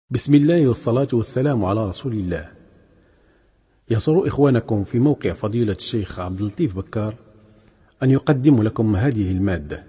بسم الله والصلاة والسلام على رسول الله. يسر إخوانكم في موقع فضيلة الشيخ عبد اللطيف بكار أن يقدم لكم هذه المادة.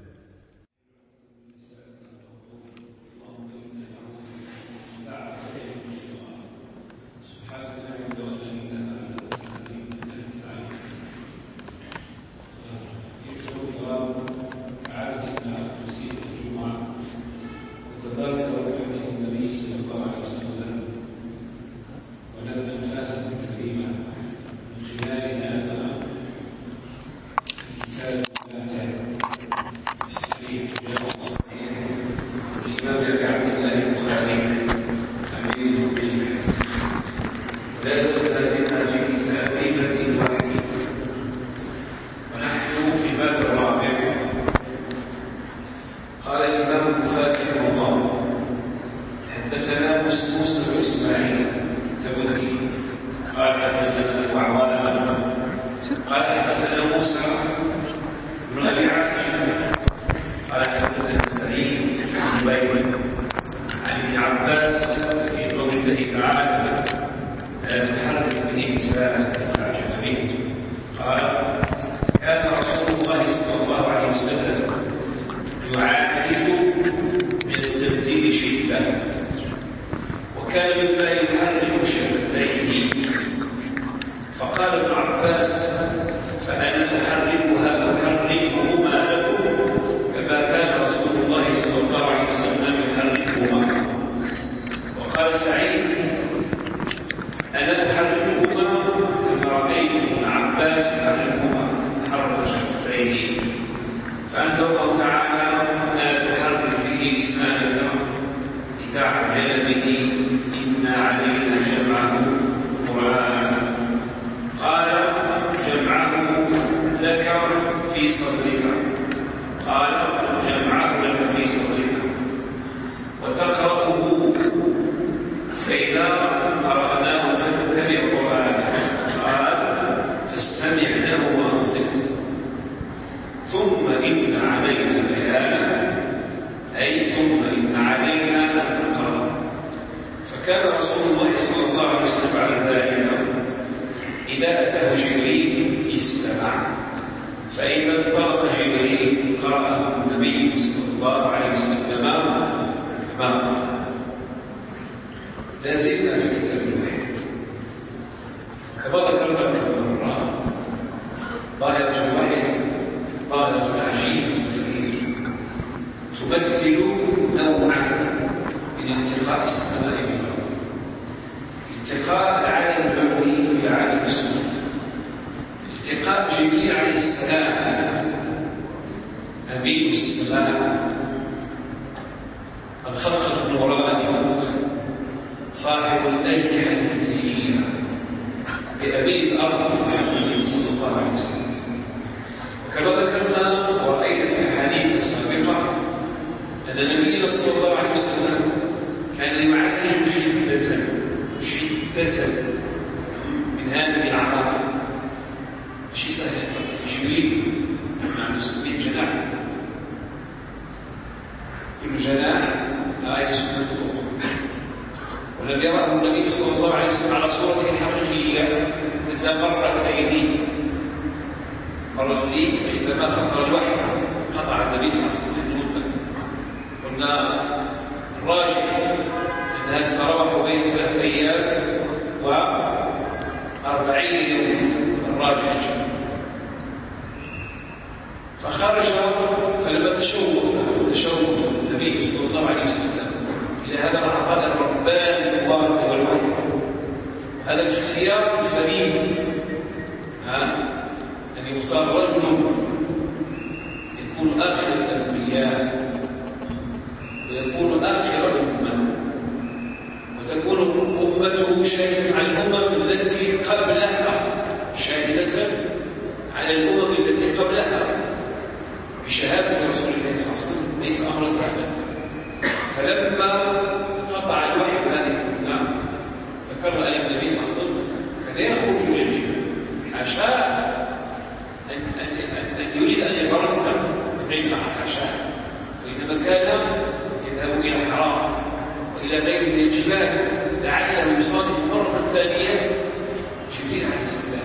وإنما كان يذهب إلى حرام وإلى غيره من الجبال هذا لعله يصادف مرة ثانية جبريل عليه السلام.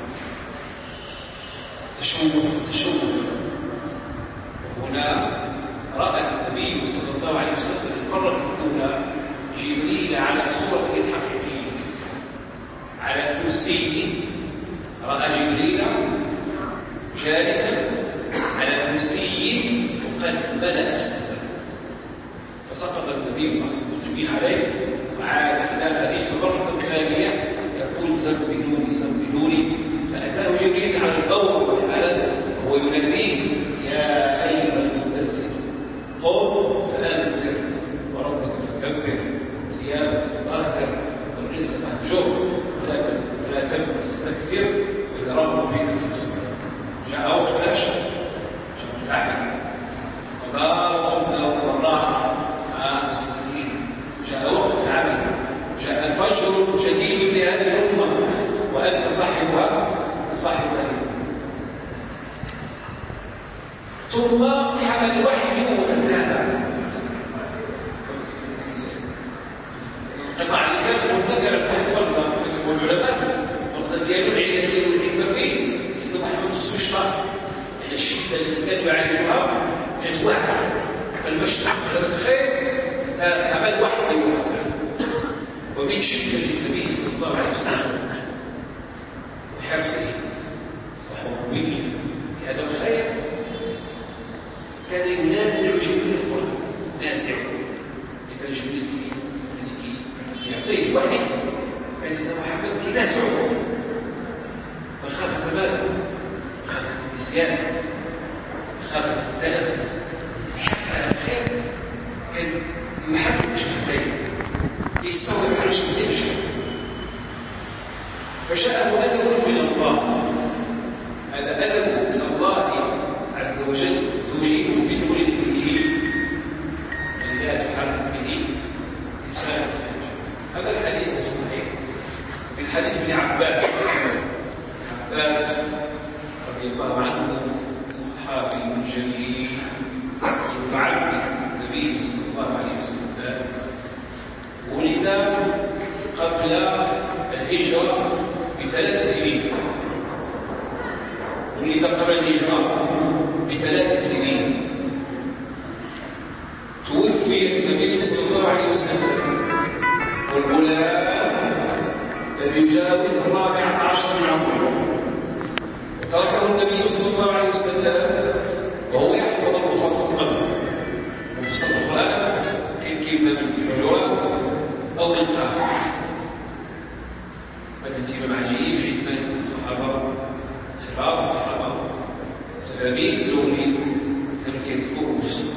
تشوف هنا رأى النبي صلى الله عليه وسلم المرة الأولى جبريل على صورته الحقيقية على كرسي. رأى جبريل جالسا على كرسي وقد ملأ السماء، فسقط النبي صلى الله عليه وسلم جبريل عليه وعاد إلى خديجة مرة ثانية يقول زملوني زملوني، فأتاه جبريل على الفور وهو يناديه يا أيها المدثر قم فأنذر وربك فكبر ثيابك فطهر والرزق فاهجر ولا تمن تستكثر وإذا ربك فاصبر. جاء وقت العشاء، جاء وقت العمل، وما وقتنا والراحة السنين، جاء وقت العمل، جاء الفجر جديد لهذه الأمة وأنت صاحبها الأمة. ثم حمل الوحي وتتابع القطع اللي كان مذكرة تحت ورزة والعلماء ورزة ديالو العلم ديالو الحكمة فيه سيدنا محمد السوشطة على الشدة التي كانوا يعالجوها جات واحدة فالمشتق هذا الخير حمل الوحي وتتابع. ومن شدة النبي صلى الله عليه وسلم وحرصه وحبه لهذا الخير كان ينازع جبريل القرآن، نازع إذا جبريل يعطيه الوحي فسيدنا محمد كينازعه، فخاف زمانه، خاف النسيان، خاف التلف، حتى على الخير كان يحب شفتين يستوعب على شفتين شيء. فجاءه أدب من الله، هذا أدب من الله عز وجل توجيه بنور به الذي لا تحرك به لسان. هذا الحديث في الصحيح من حديث ابن عباس رضي الله عنه الصحابي الجليل المتعبد النبي صلى الله عليه وسلم، ولد قبل الهجرة ب3 سنين، ولد قبل الهجرة ب3 سنين. توفي النبي صلى الله عليه وسلم والغلام لم يجاوز 14 من عمره، وتركه النبي صلى الله عليه وسلم وهو يحفظ المفصل القرآن كيف من الحجرات أو من القاف. فالانتباه عجيب جدا الصحابة صغار الصحابة تلاميذ الأولين كانوا كيكتبوا المفصل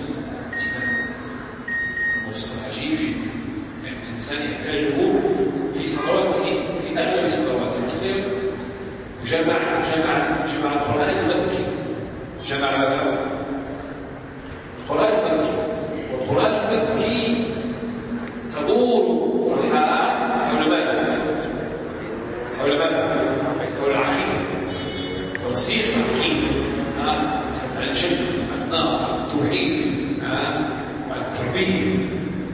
عجيب جدا، يعني الإنسان يحتاجه في صلواته في أغلب صلواته القصير. وجمع القرآن المكي، جمع القرآن المكي، والقرآن المكي تدور الحياة حول ماذا؟ حول العقيدة، توسيع العقيدة، الجنة، النار، التوحيد، التربية.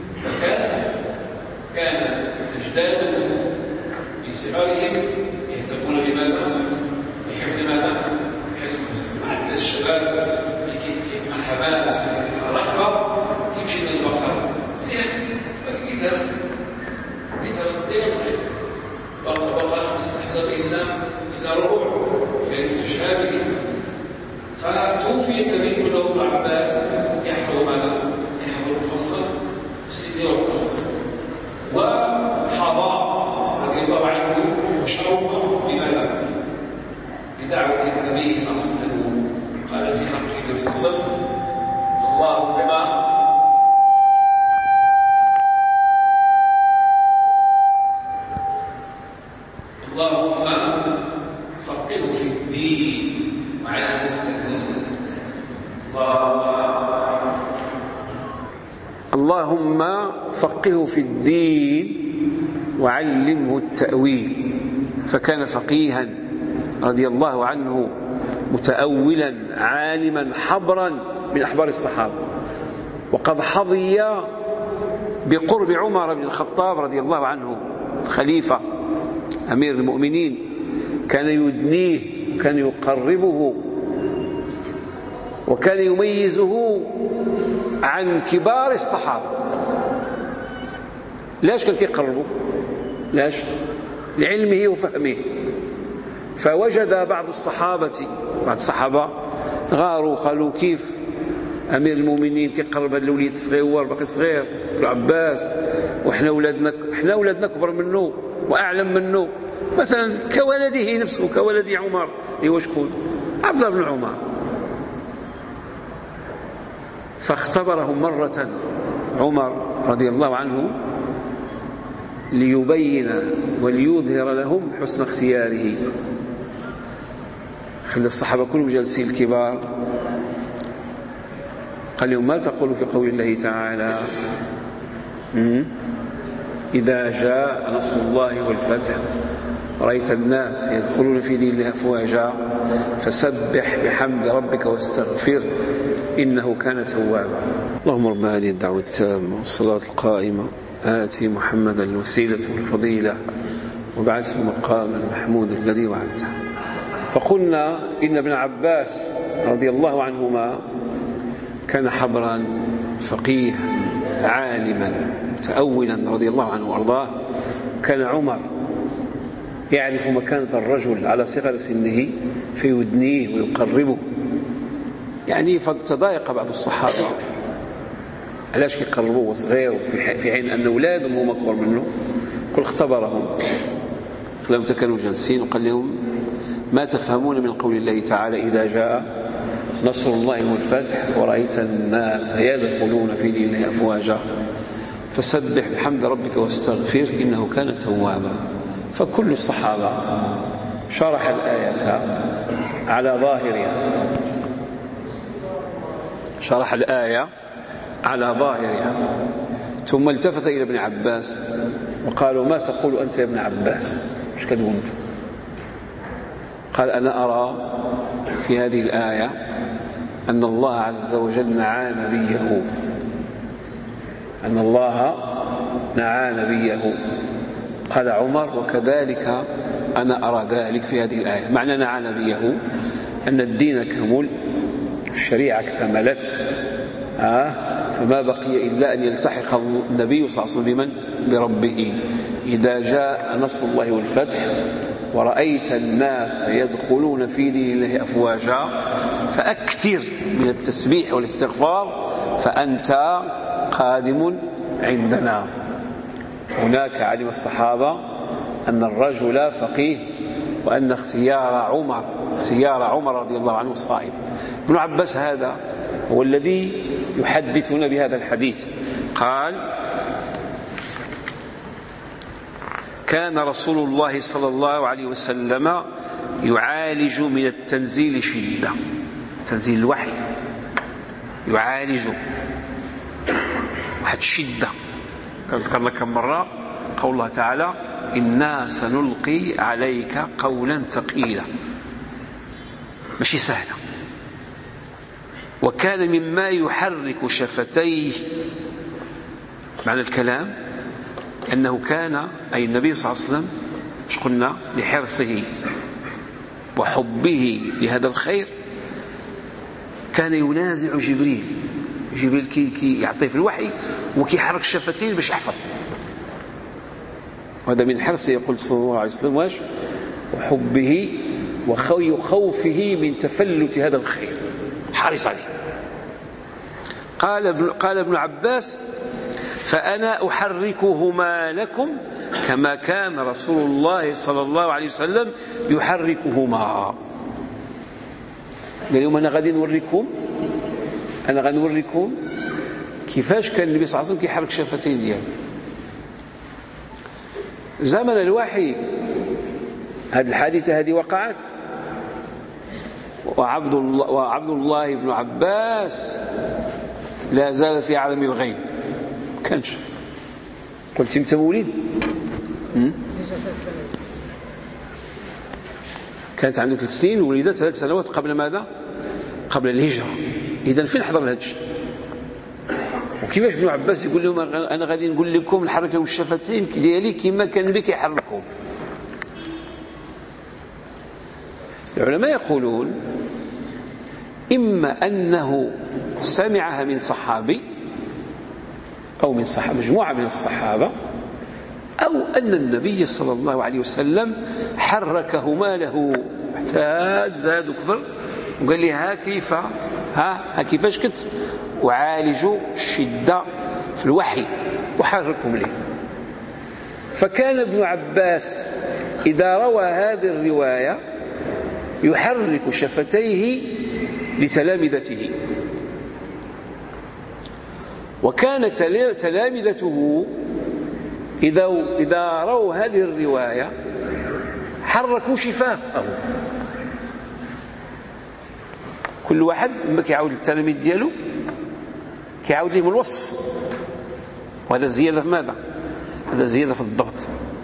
فكان أجداده في صغارهم يهتمون بماذا؟ بحفظ ماذا؟ بحفظ المفصل. حتى الشباب اللي كيف مع الحماس والرغبة كيمشي للبقرة زين كيتهرس ديال الفريق بقرة 5 أحزاب إلا ربع فهي متشابه كيتهرس. فتوفي النبي له ابن عباس يحفظ ماذا؟ يحفظ المفصل في السن والقرص، وحظى رضي الله عنه وشرف بماذا؟ بدعوة النبي صلى الله عليه وسلم. قال في حق النبي صلى الله عليه وسلم اللهم فقهه في الدين وعلمه التأويل. اللهم فقهه في الدين وعلمه التأويل. فكان فقيها رضي الله عنه متأولا عالما حبرا من أحبار الصحابة، وقد حظي بقرب عمر بن الخطاب رضي الله عنه الخليفة أمير المؤمنين، كان يدنيه وكان يقربه وكان يميزه عن كبار الصحابة. ليش كان يقربه؟ ليش؟ لعلمه وفهمه. فوجد بعض الصحابة غاروا قالوا كيف أمير المؤمنين كيقرب هذا الوليد الصغير باقي صغير ابن عباس، وإحنا أولادنا كبر منه وأعلم منه، مثلا كولده نفسه كولد عمر اللي هو شكون؟ عبد الله بن عمر. فاختبرهم مرة عمر رضي الله عنه ليبين وليظهر لهم حسن اختياره. خلى الصحابة كلهم جالسين الكبار، قال لهم ما تقولوا في قول الله تعالى إذا جاء نصر الله والفتح رأيت الناس يدخلون في دين الله أفواجا فسبح بحمد ربك واستغفر إنه كان توابا. اللهم رب هذه الدعوة التامة والصلاة القائمة آتي محمدا الوسيلة والفضيلة وبعثه مقاما محمودا الذي وعدته. فقلنا إن ابن عباس رضي الله عنهما كان حبرا فقيه عالما متأولا رضي الله عنه وأرضاه. كان عمر يعرف مكانة الرجل على صغر سنه فيدنيه ويقربه. يعني فتضايق بعض الصحابة علاش كيقربوه وصغير في عين أن أولادهم هم أكبر منه. قل اختبرهم لم كانوا جالسين وقال لهم ما تفهمون من قول الله تعالى إذا جاء نصر الله والفتح ورأيت الناس يدخلون في دين الله أفواجا فسبح بحمد ربك واستغفر إنه كان توابا. فكل الصحابة شرح الآية على ظاهرها ثم التفت إلى ابن عباس وقالوا ما تقول أنت يا ابن عباس؟ مش كتقول أنت؟ قال أنا أرى في هذه الآية أن الله عز وجل نعى نبيه. قال عمر وكذلك أنا أرى ذلك في هذه الآية. معنى نعى نبيه أن الدين كمل، الشريعة اكتملت، فما بقي إلا أن يلتحق النبي صلى الله عليه وسلم بمن؟ بربه. إذا جاء نصر الله والفتح ورأيت الناس يدخلون في دين الله أفواجا فأكثر من التسبيح والاستغفار فأنت قادم عندنا. هناك علم الصحابة أن الرجل فقيه وأن اختيار عمر رضي الله عنه صائب. ابن عباس هذا هو الذي يحدثنا بهذا الحديث. قال كان رسول الله صلى الله عليه وسلم يعالج من التنزيل شدة، تنزيل الوحي يعالج واحد شدة. ذكرنا كم مرة قول الله تعالى إنا سنلقي عليك قولا ثقيلا، ماشي سهلة. وكان مما يحرك شفتيه، معنى الكلام أنه كان أي النبي صلى الله عليه وسلم ايش قلنا لحرصه وحبه لهذا الخير كان ينازع جبريل كي يعطيه في الوحي وكيحرك الشفتين باش يحفظ. وهذا من حرصه يقول صلى الله عليه وسلم واش وحبه وخوفه من تفلت هذا الخير، حرص عليه. قال ابن عباس فأنا أحركهما لكم كما كان رسول الله صلى الله عليه وسلم يحركهما. قال لهم أنا غادي نوريكم كيفاش كان النبي صلى الله عليه وسلم كيحرك الشفتين ديالو. زمن الوحي هذه الحادثة هذه وقعت، وعبد الله بن عباس لا زال في عالم الغيب، كانش. قلت انت مولد كانت عنده 3 سنين، ولد 3 سنوات قبل ماذا؟ قبل الهجرة. إذن فين حضر الهج؟ وكيفاش ابن عباس يقول لهم أنا غادي نقول لكم نحرك لهم الشفتين ديالي كما كان بك يحركهم. العلماء يقولون إما أنه سمعها من صحابي أو من صحابة مجموعة من الصحابة، أو أن النبي صلى الله عليه وسلم حركهما له احتاج زاد وكبر وقال لي ها كيفاش كنت وعالجوا الشدة في الوحي وحركهم لي. فكان ابن عباس إذا روى هذه الرواية يحرك شفتيه لتلامذته، وكان تلامذته إذا رأوا هذه الرواية حركوا شفاهه. كل واحد لما كيعاود التلاميذ ديالو كيعاود لهم الوصف، وهذا زيادة في ماذا؟ هذا زيادة في الضبط.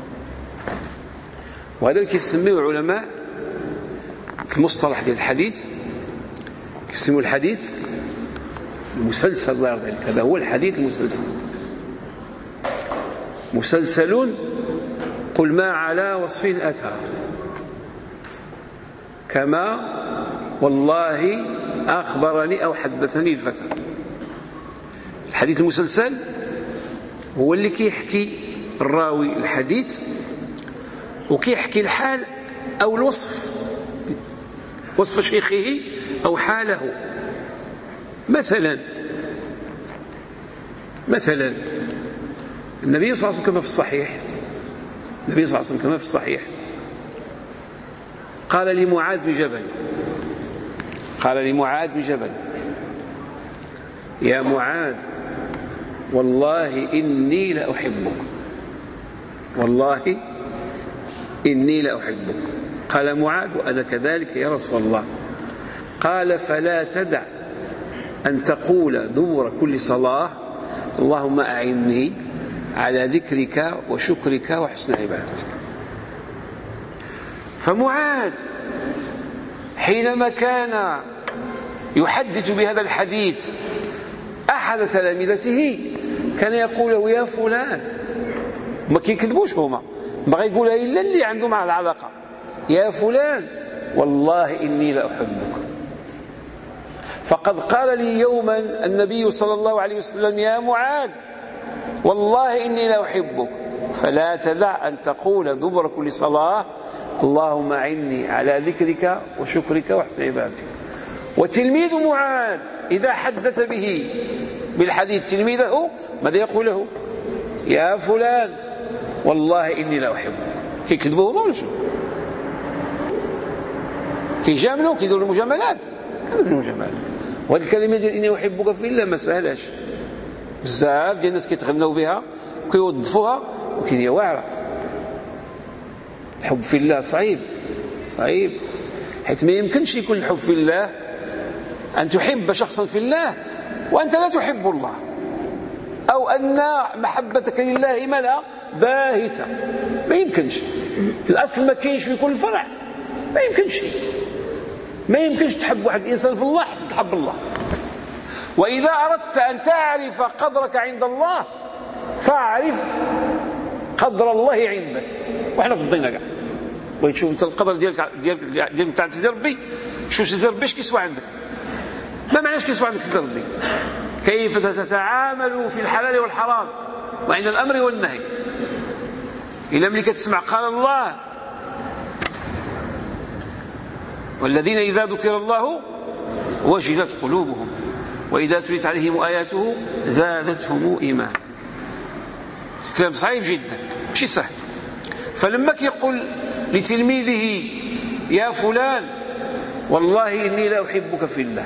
وهذا اللي كيسميه العلماء في المصطلح ديال الحديث كيسموه الحديث المسلسل. الله يرضى عليك، هذا هو الحديث المسلسل. مسلسل قل ما على وصف أتى كما والله أخبرني أو حدثني الفتى. الحديث المسلسل هو اللي كيحكي الراوي الحديث وكيحكي الحال أو الوصف، وصف شيخه أو حاله. مثلا النبي صلى الله عليه وسلم كما في الصحيح قال لمعاذ بن جبل يا معاذ والله إني لأحبك. قال معاذ وأنا كذلك يا رسول الله. قال فلا تدع أن تقول دبر كل صلاة اللهم أعني على ذكرك وشكرك وحسن عبادتك. فمعاذ حينما كان يحدث بهذا الحديث أحد تلامذته كان يقول له يا فلان، ما كيكذبوش هما، بغى يقولها إلا اللي عنده مع العلاقة، يا فلان والله إني لأحبك. فقد قال لي يوما النبي صلى الله عليه وسلم يا معاذ والله إني لأحبك، فلا تدع أن تقول دبر كل صلاة اللهم أعني على ذكرك وشكرك وحسن عبادتك. وتلميذ معاذ إذا حدث به بالحديث تلميذه ماذا يقول له؟ يا فلان والله إني لأحبك. كيكذبوا ولا شو؟ كيجاملوا كيديروا المجاملات. وهذه الكلمة ديال إني أحبك في الله ما سهلاش، بزاف ديال الناس كيتغنوا بها وكيوظفوها ولكن هي واعرة. الحب في الله صعيب حيث ما يمكنش يكون الحب في الله أن تحب شخصا في الله وأنت لا تحب الله، أو أن محبتك لله ملأ باهتة. ما يمكنش. الأصل ما كاينش في كل فرع. ما يمكنش تحب واحد الإنسان في الله حتى تحب الله. وإذا أردت أن تعرف قدرك عند الله فاعرف قدر الله عندك. وإحنا فضينا كاع بغيت تشوف أنت القدر ديالك تاع سيدي ربي، شوف سيدي ربي اش كيسوى عندك. ما معناش كيسوى عندك سيدي ربي؟ كيف تتعامل في الحلال والحرام وعند الأمر والنهي. إلا ملي كتسمع قال الله والذين إذا ذكر الله وجلت قلوبهم وإذا تليت عليهم آياته زادتهم إيمانا. كلام صعيب جدا ماشي سهل. فلما كيقول لتلميذه يا فلان والله إني لا أحبك في الله،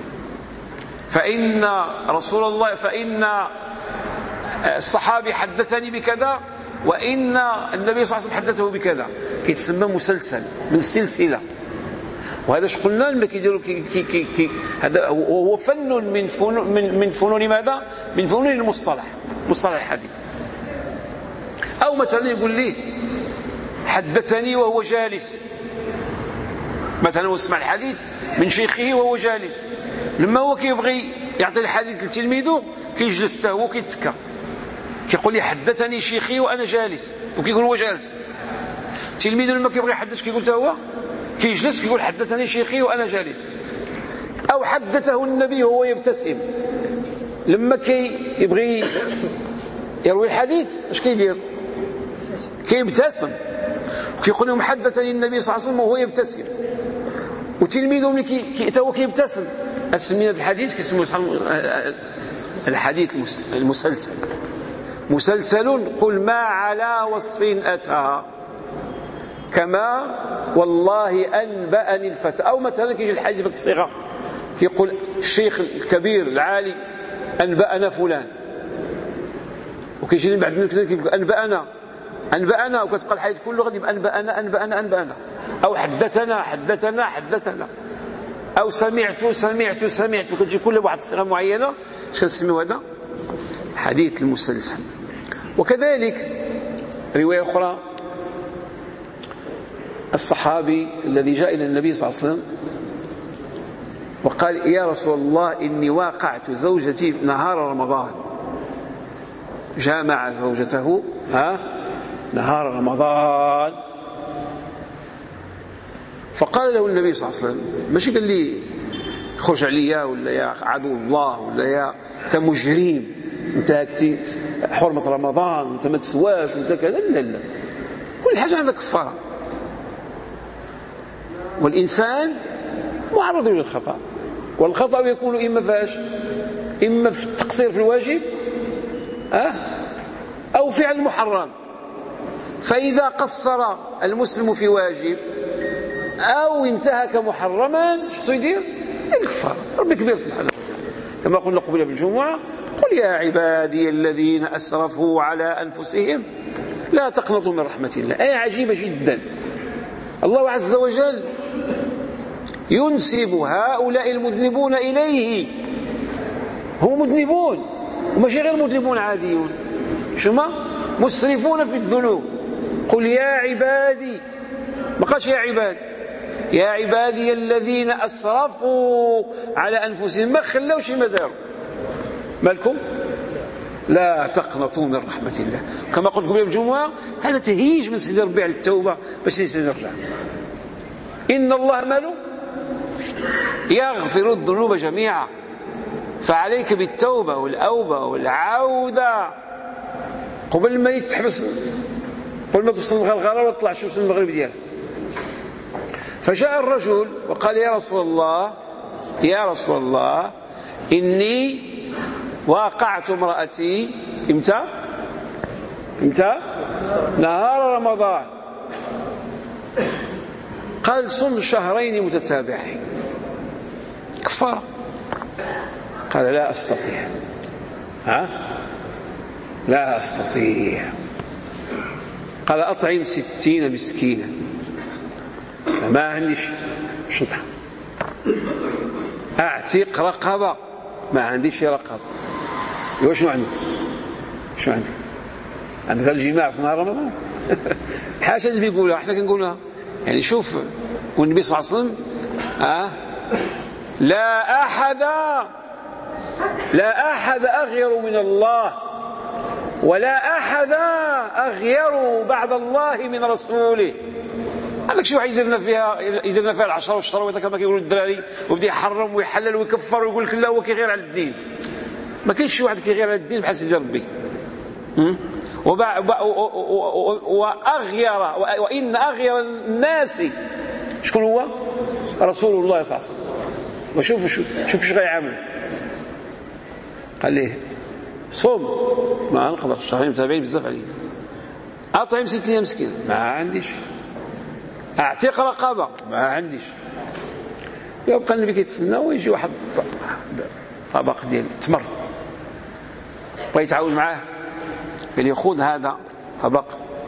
فإن رسول الله فإن الصحابي حدثني بكذا وإن النبي صلى الله عليه وسلم حدثه بكذا، كيتسمى مسلسل من السلسلة. وهذا اش قلنا لما كيديروا هذا هو فن من فنون ماذا؟ من فنون المصطلح الحديث. أو مثلا يقول لي حدثني وهو جالس، مثلا اسمع الحديث من شيخه وهو جالس، لما هو كيبغي يعطي الحديث لتلميذه كيجلس حتى هو كيتسكى، كيقول لي حدثني شيخي وانا جالس، وكيقول هو جالس. تلميذه لما كيبغي يحدث كيقول حتى هو كيجلس كيقول حدثني شيخي وانا جالس. او حدثه النبي وهو يبتسم، لما كيبغي يروي الحديث اش كيدير؟ كيبتسم، وكيقول لهم حدثني النبي صلى الله عليه وسلم وهو يبتسم. وتلميذه ملي هو كيبتسم، اسمي هذا الحديث كيسموه الحديث المسلسل. مسلسل قل ما على وصف أتى كما والله أنبأني الفتى. أو مثلا كيجي الحديث بالصيغة كيقول الشيخ الكبير العالي أنبأنا فلان، وكيجي بعد من كذا كيقول أنبأنا وكتبقى الحديث كله غادي أنبأنا، أو حدثنا، أو سمعت، وكتجي كل واحد صيغة معينة. اش كنسميو هذا؟ حديث المسلسل. وكذلك رواية أخرى، الصحابي الذي جاء إلى النبي صلى الله عليه وسلم وقال يا رسول الله إني واقعت زوجتي نهار رمضان، جامع زوجته نهار رمضان. فقال له النبي صلى الله عليه وسلم، ماشي قال لي خرج عليا ولا يا عدو الله ولا يا انت مجرم انت هكتي حرمة رمضان انت ما تسواش وانت كذا، لا كل حاجة عندها كفارة. والإنسان معرض للخطأ، والخطأ يكون إما فاش؟ إما في التقصير في الواجب أو فعل محرم. فإذا قصر المسلم في واجب أو انتهك محرما شتو يدير؟ الكفار. ربي كبير سبحانه وتعالى، كما قلنا قبل في الجمعة قل يا عبادي الذين أسرفوا على أنفسهم لا تقنطوا من رحمة الله. آية عجيبة جدا. الله عز وجل ينسب هؤلاء المذنبون إليه، هم مذنبون وماشي غير مذنبون عاديون، شما مسرفون في الذنوب. قل يا عبادي، ما قالش يا عباد، يا عبادي الذين أسرفوا على أنفسهم، ما خلوش ما داروا. مالكم؟ لا تقنطوا من رحمة الله. كما قلت قبل الجمعة هذا تهيج من سيدي ربي على التوبة باش نرجع. إن الله ماله يغفر الذنوب جميعا، فعليك بالتوبة والأوبة والعودة قبل ما يتحبس، قبل ما توصل الغرغرة وتطلع الشمس من المغرب ديالها. فجاء الرجل وقال يا رسول الله إني واقعت امرأتي امتى؟ نهار رمضان. قال صم شهرين متتابعين كفارة. قال لا أستطيع، لا أستطيع. قال أطعم 60 مسكينا. ما عنديش شطحة. أعتق رقبة. ما عنديش رقبة. شنو عندك؟ عندك الجماع في نهار رمضان؟ حاجة اللي بيقولها احنا كنقولها. يعني شوف، والنبي صلى الله عليه وسلم لا أحد أغير من الله، ولا أحد أغير بعد الله من رسوله. عندك شي واحد يديرنا فيها العشرة والشروات كما كيقولوا الدراري، ويبدا يحرم ويحلل ويكفر ويقول لك لا هو كيغير على الدين. ما كاينش شي واحد كيغير على الدين بحال سيدي ربي. وإن أغير الناس شكون هو؟ رسول الله صلى الله عليه وسلم. وشوف شوف اش غيعمل. قال ليه صوم، ما نقدر، شهرين متابعين بزاف عليه. أطعم 60 مسكين، ما عنديش. أعتق رقبة، ما عنديش. يبقى النبي كيتسنى ويجي واحد طبق ديال التمر، بغى يتعاون معاه، قال لي خذ هذا طبق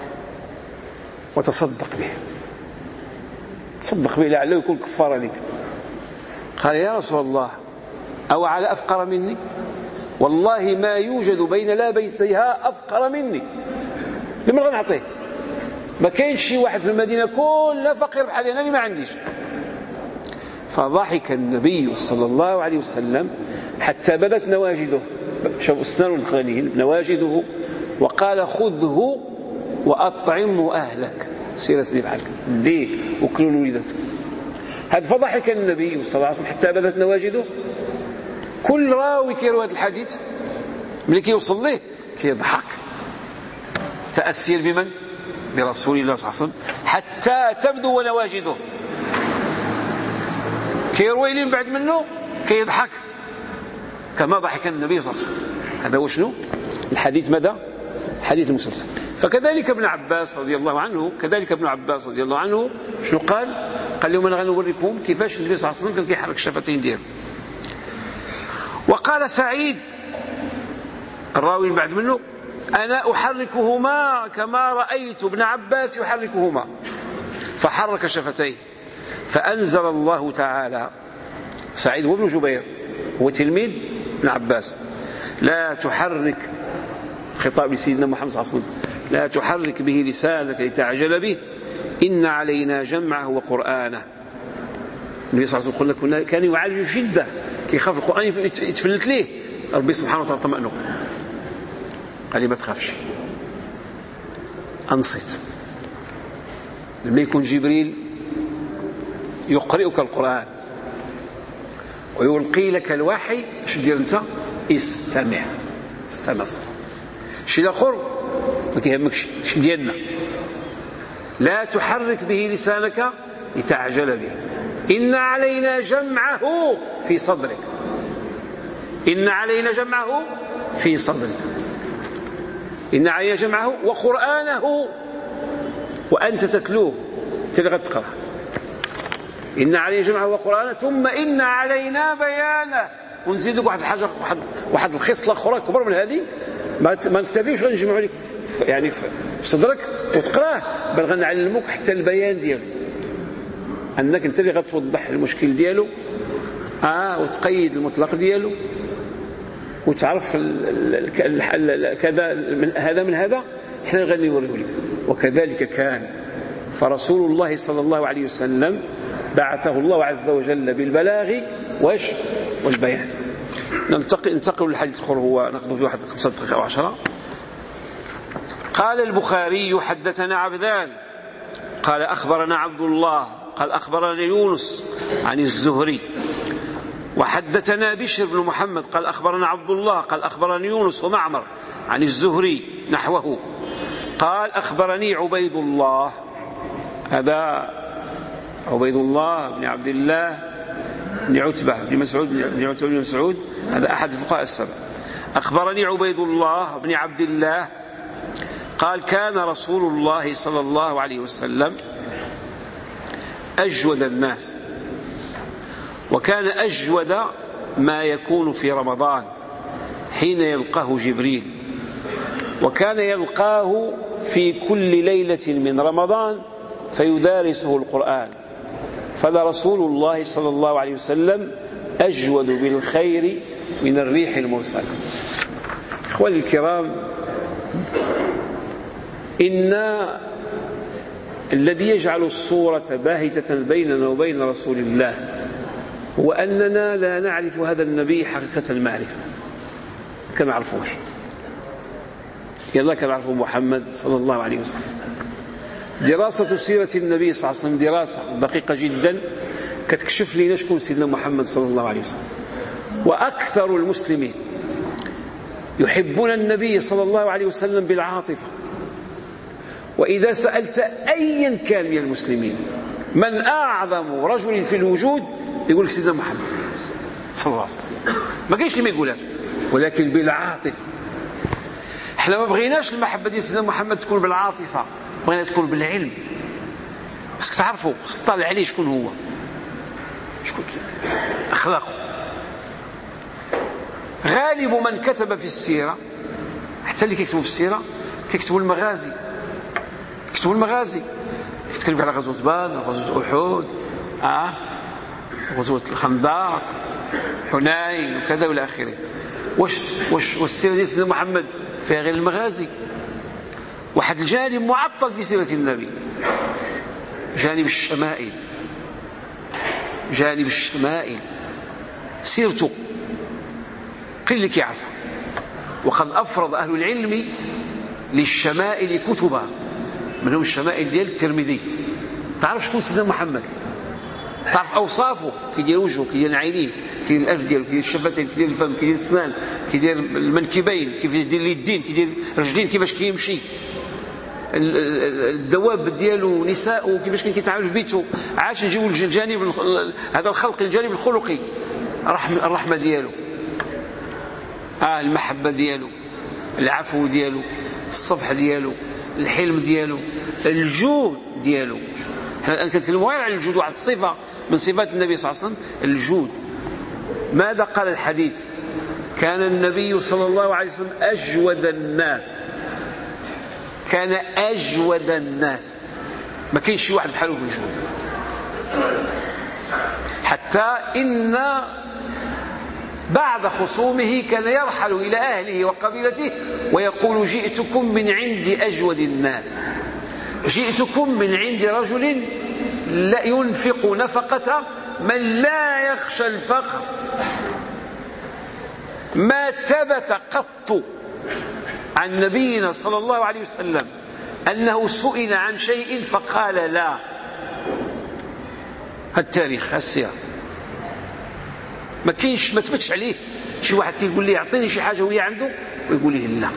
وتصدق به، تصدق به لعله يكون كفارة لك. قال يا رسول الله أو على أفقر مني؟ والله ما يوجد بين لابيتيها أفقر مني، لمن غنعطيه؟ ما كاينش شي واحد في المدينة كلها فقير بحالي أنا اللي ما عنديش. فضحك النبي صلى الله عليه وسلم حتى بدت نواجذه، شوف أسنان القرنين نواجذه، وقال خذه وأطعمه أهلك، سيرة لي بحالك ديه وكلوا وليدته. هذا فضحك النبي صلى الله عليه وسلم حتى بدت نواجذه. كل راوي كيروي هذا الحديث ملي كيوصل ليه كيضحك تأسيا بمن؟ برسول الله صلى الله عليه وسلم حتى تبدو نواجذه. كيروي لي من بعد منه كيضحك كما ضحك النبي صلى الله عليه وسلم. هذا هو شنو الحديث؟ ماذا؟ حديث المسلسل. فكذلك ابن عباس رضي الله عنه، كذلك ابن عباس رضي الله عنه شنو قال؟ قال لهم انا غنوريكم كيفاش النبي صلى الله عليه وسلم كان كيحرك الشفتين ديالو. وقال سعيد الراوي بعد منه انا احركهما كما رايت ابن عباس يحركهما، فحرك شفتيه فانزل الله تعالى. سعيد هو ابن جبير، هو تلميذ ابن عباس. لا تحرك، خطاب لسيدنا محمد صلى الله عليه وسلم، لا تحرك به لسانك لتعجل به إن علينا جمعه وقرآنه. النبي صلى الله عليه وسلم قلنا كان يعالج شدة، كيخاف القرآن يتفلت ليه، ربي سبحانه وتعالى طمأنه قال لي ما تخافش، أنصت. لما يكون جبريل يقرئك القرآن ويلقي لك الوحي، اش دير انت؟ استمع صح. شي الاخر ما كيهمكش، شي ديالنا. لا تحرك به لسانك لتعجل به إن علينا جمعه في صدرك، إن علينا جمعه في صدرك، إن علينا جمعه وقرآنه وأنت تتلوه تلغى تقرأ. إن علينا جمعه وقرآنه ثم إن علينا بيانه. ونزيدك واحد الحاجة، واحد الخصلة أخرى كبر من هذه، ما نكتفيش غنجمعوا لك يعني في صدرك وتقراه، بل غنعلموك حتى البيان ديالو، أنك أنت اللي غتوضح المشكل ديالو وتقيد المطلق ديالو وتعرف كذا هذا من هذا، احنا غنوريه لك. وكذلك كان. فرسول الله صلى الله عليه وسلم بعثه الله عز وجل بالبلاغ والبيان. ننتقل للحديث الآخر، هو ناخذ فيه واحد 5 دقائق أو 10. قال البخاري حدثنا عبدان قال أخبرنا عبد الله قال أخبرنا يونس عن الزهري، وحدثنا بشر بن محمد قال أخبرنا عبد الله قال أخبرني يونس ومعمر عن الزهري نحوه. قال أخبرني عبيد الله، هذا عبيد الله بن عبد الله بن عتبة بن مسعود، هذا أحد الفقهاء السبع. أخبرني عبيد الله بن عبد الله قال كان رسول الله صلى الله عليه وسلم أجود الناس، وكان أجود ما يكون في رمضان حين يلقاه جبريل، وكان يلقاه في كل ليلة من رمضان فيدارسه القرآن. فلرسول الله صلى الله عليه وسلم أجود بالخير من الريح المرسلة. إخواني الكرام، إن الذي يجعل الصورة باهتة بيننا وبين رسول الله هو أننا لا نعرف هذا النبي حقيقة المعرفة، كما عرفوش يلا كما عرفوا محمد صلى الله عليه وسلم. دراسة سيرة النبي صلى الله عليه وسلم دراسة دقيقة جدا كتكشف لنا شكون سيدنا محمد صلى الله عليه وسلم. وأكثر المسلمين يحبون النبي صلى الله عليه وسلم بالعاطفة. وإذا سألت أيا كان من المسلمين من أعظم رجل في الوجود يقول لك سيدنا محمد صلى الله عليه وسلم، ما كاينش اللي ما يقولهاش، ولكن بالعاطفة. احنا ما بغيناش المحبة ديال سيدنا محمد تكون بالعاطفة، بغينا تكون بالعلم. بس تعرفوا طالع عليه شكون هو، شكون أخلاقه. غالب من كتب في السيرة، حتى اللي كيكتبوا في السيرة كيكتبوا المغازي، كيتكلم على غزوة بدر، غزوة أحد، غزوة الخندق، حنين وكذا والى اخره. والسيرة ديال سيدنا محمد فيها غير المغازي. واحد الجانب معطل في سيرة النبي، جانب الشمائل. جانب الشمائل سيرته قل لك يعرفها. وقد أفرض أهل العلم للشمائل كتبا، منهم الشمائل ديال الترمذي. تعرف شكون سيدنا محمد، تعرف أوصافه، كي دير وجهه، كي دير عينيه، كي دير الأنف ديالو، كي دير الشفتين، كي دير الفم، كي دير الأسنان، كي دير المنكبين، كيف يدير اليدين، كي دير الرجلين، كيفاش كيمشي، الدواب ديالو، نساءه، كيفاش كان كيتعامل في بيته. عاش نجيو الجانب هذا الخلق، الجانب الخلقي، الرحمة ديالو، المحبة ديالو، العفو ديالو، الصفح ديالو، الحلم ديالو، الجود ديالو. احنا الآن كنتكلموا غير على الجود، واحد الصفة من صفات النبي صلى الله عليه وسلم، الجود. ماذا قال الحديث؟ كان النبي صلى الله عليه وسلم أجود الناس، كان أجود الناس، ما كاينش شي واحد بحاله في الجود. حتى إن بعد خصومه كان يرحل إلى أهله وقبيلته ويقول جئتكم من عند أجود الناس، جئتكم من عند رجل لا ينفق نفقة من لا يخشى الفقر. ما ثبت قط عن نبينا صلى الله عليه وسلم أنه سئل عن شيء فقال لا. التاريخ، السيرة، ما كاينش، ما تبتش عليه شي واحد كيقول لي اعطيني شي حاجة وهي عنده ويقول لي لا.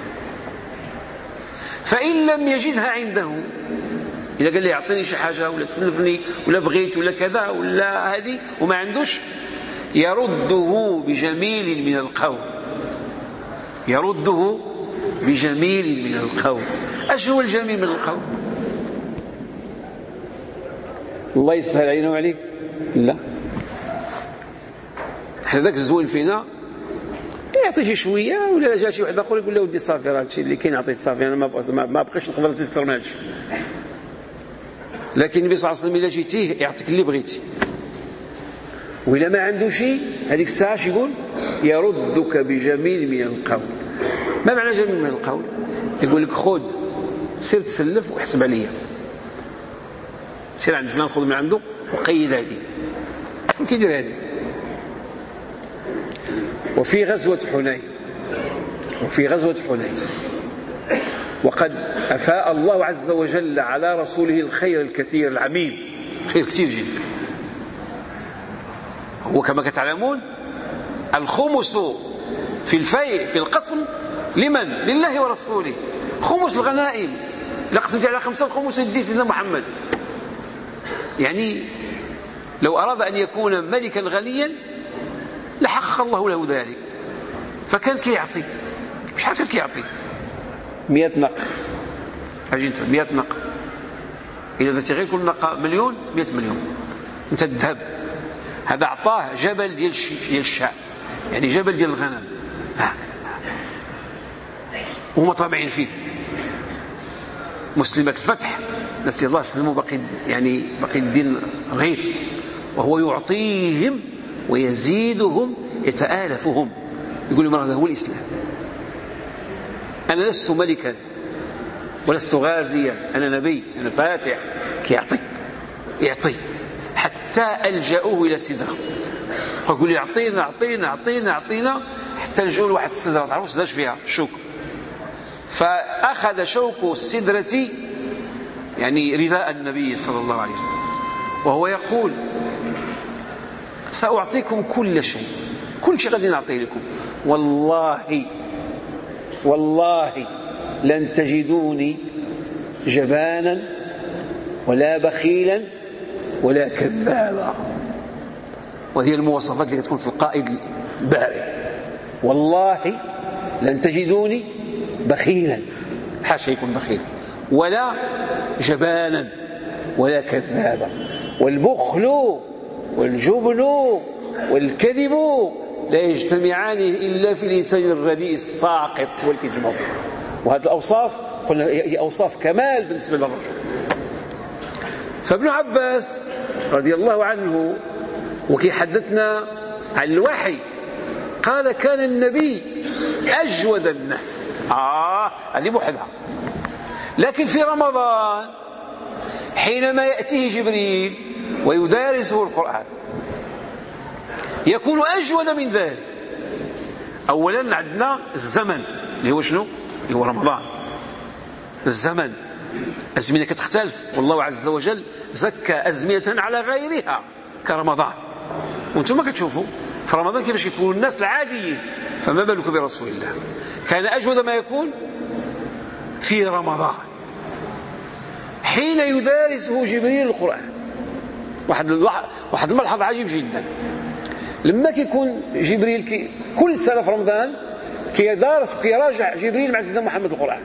فإن لم يجدها عنده، إذا قال لي اعطيني شي حاجة ولا سلفني ولا بغيت ولا كذا ولا هذه وما عندوش، يرده بجميل من القول، يرده بجميل من القول. ايش هو الجميل من القول؟ الله يسهل علينا وعليك. لا، حنا ذاك الزوين فينا يعطي شي شويه، ولا جا شي واحد اخر يقول له ودي صافي راه هادشي اللي كاين عطيت صافي، انا ما بقيتش نقدر نزيد اكثر من هادشي. لكن النبي صلى الله عليه وسلم الا جيتيه يعطيك اللي بغيتي، وإلا ما عنده شيء هذيك الساعة يقول يردك بجميل من القول. ما معنى جميل من القول؟ يقول لك خذ سير تسلف وحسب عليا، سير عند فلان خذ من عنده وقيد هذه. شنو كيدير هذه؟ وفي غزوة حنين وقد أفاء الله عز وجل على رسوله الخير الكثير العميم، خير كثير جدا. وكما تعلمون الخمس في الفيء في القسم لمن؟ لله ورسوله. خمس الغنائم، إذا قسمت على 5 الخمس يدي سيدنا محمد. يعني لو أراد أن يكون ملكا غنيا لحقق الله له ذلك، فكان كيعطي. شحال كان كيعطي؟ 100 نقة. أجي أنت 100 نقة، إذا درتي غير كل نقة مليون، 100 مليون. أنت الذهب هذا أعطاه جبل ديال الشاء، يعني جبل ديال الغنم، وهم طامعين فيه. مسلمة الفتح نسأل الله سلموا باقي الدين رغيف، وهو يعطيهم ويزيدهم يتآلفهم. يقول لهم هذا هو الإسلام. أنا لست ملكا ولست غازيا، أنا نبي، أنا فاتح. كيعطي يعطي حتى ألجأوه إلى سدرة، يقول لي أعطينا أعطينا أعطينا أعطينا حتى لجأوا لواحد السدرة. تعرفوا السدرة فيها الشوك، فأخذ شوك السدرة يعني رداء النبي صلى الله عليه وسلم، وهو يقول سأعطيكم كل شيء، كل شيء غادي نعطيه لكم، والله لن تجدوني جبانا ولا بخيلا ولا كذابا. وهي المواصفات اللي تكون في القائد البارع. والله لن تجدوني بخيلا، حاشا يكون بخيل، ولا جبانا ولا كذابا. والبخل والجبن والكذب لا يجتمعان إلا في الإنسان الرديء الساقط والكجم فيه. وهذه الأوصاف قلنا هي أوصاف كمال بالنسبة للرجل. فابن عباس رضي الله عنه وكي حدثنا عن الوحي قال كان النبي أجود الناس. هذه بوحدها. لكن في رمضان حينما يأتيه جبريل ويدارسه القرآن يكون أجود من ذلك. أولا عندنا الزمن اللي هو شنو؟ اللي هو رمضان. الزمن أزمنة كتختلف، والله عز وجل زكى أزمنة على غيرها كرمضان. وانتم كتشوفوا في رمضان كيفاش يكون الناس العاديين، فما بالك برسول الله. كان أجود ما يكون في رمضان حين يدارسه جبريل القرآن. واحد الملحظ عجيب جدا، لما كيكون جبريل كل سنة في رمضان كيدارس وكيراجع جبريل مع سيدنا محمد القرآن.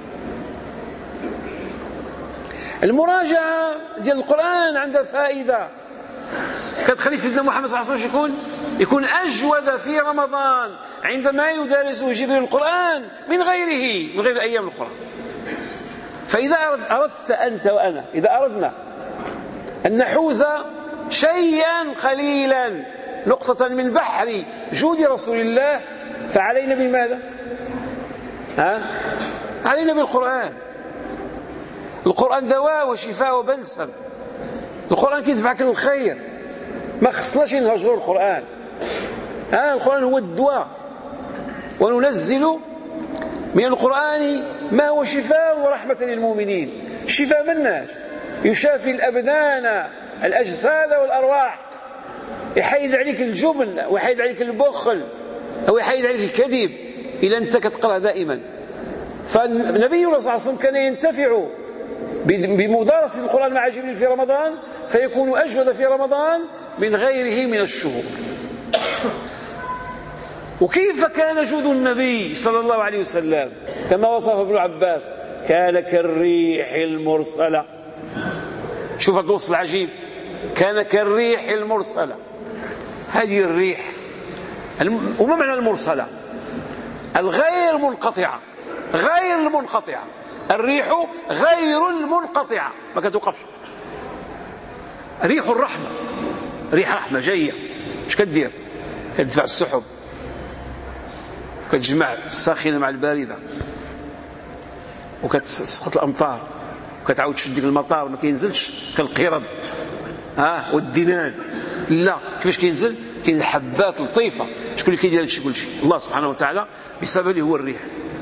المراجعة ديال القرآن عندها فائدة كتخلي سيدنا محمد صلى الله عليه وسلم يكون أجود في رمضان عندما يدارسه جبريل القرآن من غيره، من غير الأيام الأخرى. فإذا أردت أنت وأنا، إذا أردنا أن نحوز شيئا قليلا، نقطة من بحر جود رسول الله، فعلينا بماذا؟ علينا بالقرآن. القرآن دواء وشفاء وبلسم. القرآن كيدفعك للخير، ما خصناش نهجروا القرآن. القرآن هو الدواء، وننزل من القرآن ما هو شفاء ورحمة للمؤمنين. الشفاء مناش يشافي الأبدان الأجساد والأرواح، يحيد عليك الجبن ويحيد عليك البخل أو يحيد عليك الكذب إلى أنت كتقرأ دائما. فالنبي صلى الله عليه وسلم كان ينتفع بمدارسة القرآن مع جبريل في رمضان، فيكون أجود في رمضان من غيره من الشهور. وكيف كان جود النبي صلى الله عليه وسلم؟ كما وصف ابن عباس: كان كالريح المرسلة. شوف هذا الوصف العجيب، كان كالريح المرسلة. هذه الريح، وما معنى المرسلة؟ الغير منقطعة، غير المنقطعة. الريح غير المنقطعة، ما كتوقفش. ريح الرحمة، ريح رحمة جاية. اش كدير؟ كتدفع السحب، كتجمع الساخنة مع الباردة، وكتسقط الأمطار، وكتعاود تشد المطار ما كينزلش كالقرب والدنان. لا، كيفاش كينزل؟ كاين الحبات لطيفة. شكون اللي كيدير هادشي كلشي؟ الله سبحانه وتعالى، بسببه هو الريح.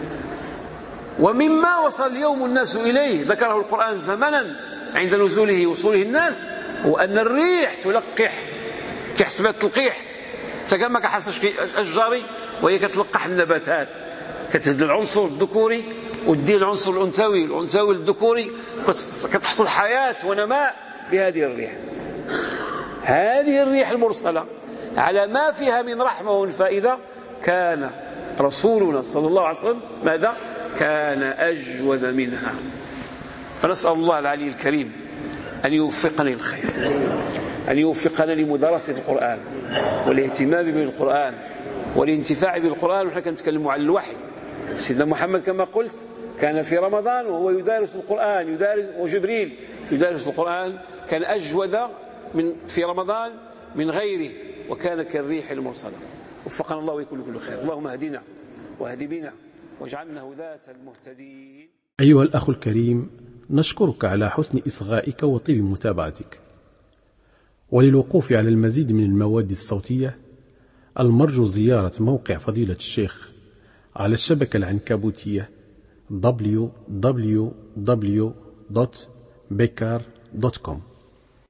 ومما وصل اليوم الناس إليه ذكره القرآن زمنا عند نزوله وصوله الناس، هو أن الريح تلقح، كيحسبها التلقيح. انت كما كحسش الأشجاري وهي كتلقح النباتات، كتهد العنصر الذكوري وتدير العنصر الأنثوي، الأنثوي الذكوري، كتحصل حياة ونماء بهذه الريح. هذه الريح المرسلة على ما فيها من رحمة والفائدة، كان رسولنا صلى الله عليه وسلم ماذا؟ كان أجود منها. فنسأل الله العلي الكريم أن يوفقنا للخير، أن يوفقنا لمدارسة القرآن والاهتمام بالقرآن والانتفاع بالقرآن. ونحن كنتكلموا عن الوحي. سيدنا محمد كما قلت كان في رمضان وهو يدارس القرآن، وجبريل يدارس القرآن، كان أجود في رمضان من غيره، وكان كالريح المرسلة. وفقنا الله ويكون كل خير. اللهم اهدنا واهد بنا واجعلنا هداة المهتدين. أيها الأخ الكريم، نشكرك على حسن إصغائك وطيب متابعتك. وللوقوف على المزيد من المواد الصوتية المرجو زيارة موقع فضيلة الشيخ على الشبكة العنكبوتية www.bekar.com.